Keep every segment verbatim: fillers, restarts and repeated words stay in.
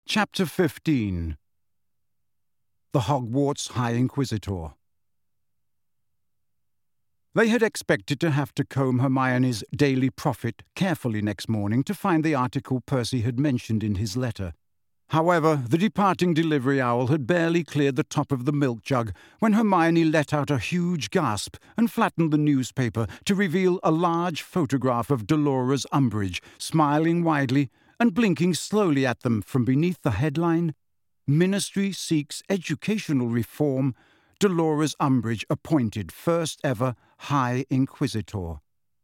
Chapter fifteen. The Hogwarts High Inquisitor. They had expected to have to comb Hermione's Daily Prophet carefully next morning to find the article Percy had mentioned in his letter. However, the departing delivery owl had barely cleared the top of the milk jug when Hermione let out a huge gasp and flattened the newspaper to reveal a large photograph of Dolores Umbridge, smiling widely and blinking slowly at them from beneath the headline, "Ministry Seeks Educational Reform, Dolores Umbridge appointed first ever High Inquisitor."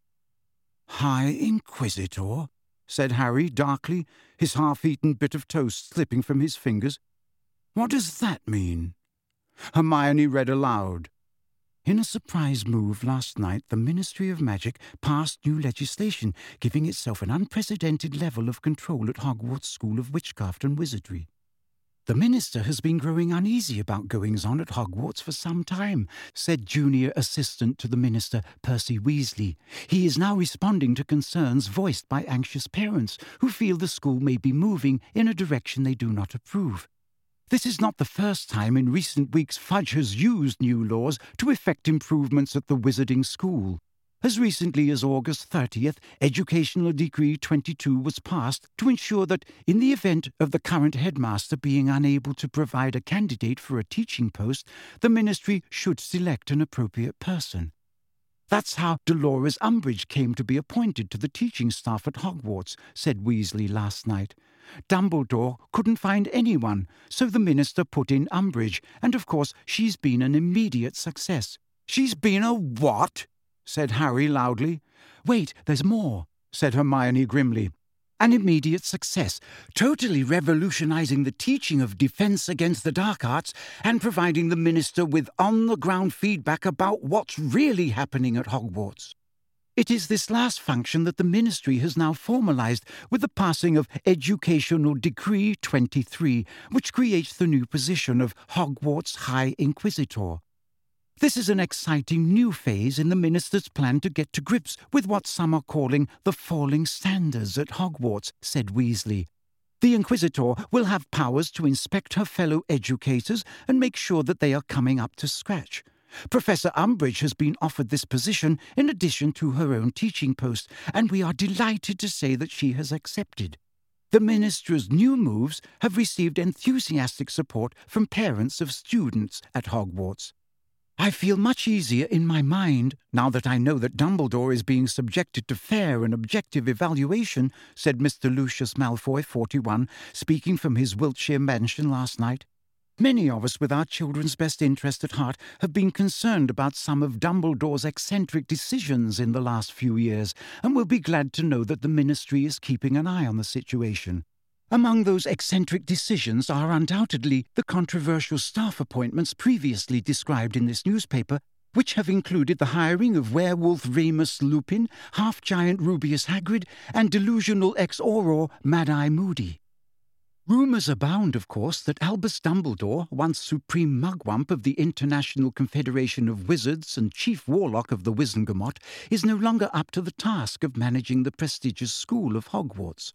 "High Inquisitor?" said Harry darkly, his half-eaten bit of toast slipping from his fingers. "What does that mean?" Hermione read aloud. "In a surprise move last night, the Ministry of Magic passed new legislation, giving itself an unprecedented level of control at Hogwarts School of Witchcraft and Wizardry. The Minister has been growing uneasy about goings-on at Hogwarts for some time," said Junior Assistant to the Minister, Percy Weasley. "He is now responding to concerns voiced by anxious parents who feel the school may be moving in a direction they do not approve. This is not the first time in recent weeks Fudge has used new laws to effect improvements at the Wizarding School. As recently as August thirtieth, Educational Decree twenty-two was passed to ensure that, in the event of the current headmaster being unable to provide a candidate for a teaching post, the Ministry should select an appropriate person. That's how Dolores Umbridge came to be appointed to the teaching staff at Hogwarts," said Weasley last night. "Dumbledore couldn't find anyone, so the Minister put in Umbridge, and of course she's been an immediate success." "She's been a what?" said Harry loudly. "Wait, there's more," said Hermione grimly. "An immediate success, totally revolutionizing the teaching of defense against the dark arts and providing the Minister with on-the-ground feedback about what's really happening at Hogwarts. It is this last function that the Ministry has now formalized with the passing of Educational Decree twenty-three, which creates the new position of Hogwarts High Inquisitor. This is an exciting new phase in the Minister's plan to get to grips with what some are calling the falling standards at Hogwarts," said Weasley. "The Inquisitor will have powers to inspect her fellow educators and make sure that they are coming up to scratch. Professor Umbridge has been offered this position in addition to her own teaching post, and we are delighted to say that she has accepted. The Minister's new moves have received enthusiastic support from parents of students at Hogwarts. I feel much easier in my mind now that I know that Dumbledore is being subjected to fair and objective evaluation," said Mister Lucius Malfoy, forty-one, speaking from his Wiltshire mansion last night. "Many of us with our children's best interest at heart have been concerned about some of Dumbledore's eccentric decisions in the last few years, and will be glad to know that the Ministry is keeping an eye on the situation. Among those eccentric decisions are undoubtedly the controversial staff appointments previously described in this newspaper, which have included the hiring of werewolf Remus Lupin, half-giant Rubeus Hagrid, and delusional ex-Auror Mad-Eye Moody. Rumours abound, of course, that Albus Dumbledore, once Supreme Mugwump of the International Confederation of Wizards and Chief Warlock of the Wizengamot, is no longer up to the task of managing the prestigious school of Hogwarts.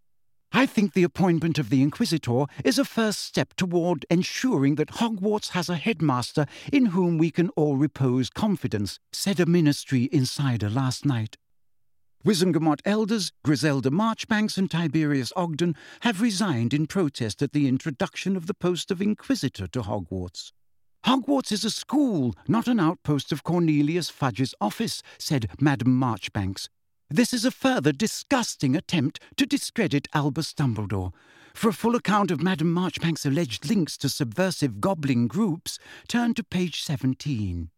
I think the appointment of the Inquisitor is a first step toward ensuring that Hogwarts has a headmaster in whom we can all repose confidence," said a Ministry insider last night. Wizengamot elders Griselda Marchbanks and Tiberius Ogden have resigned in protest at the introduction of the post of Inquisitor to Hogwarts. "Hogwarts is a school, not an outpost of Cornelius Fudge's office," said Madame Marchbanks. "This is a further disgusting attempt to discredit Albus Dumbledore. For a full account of Madame Marchbanks' alleged links to subversive goblin groups, turn to page seventeen.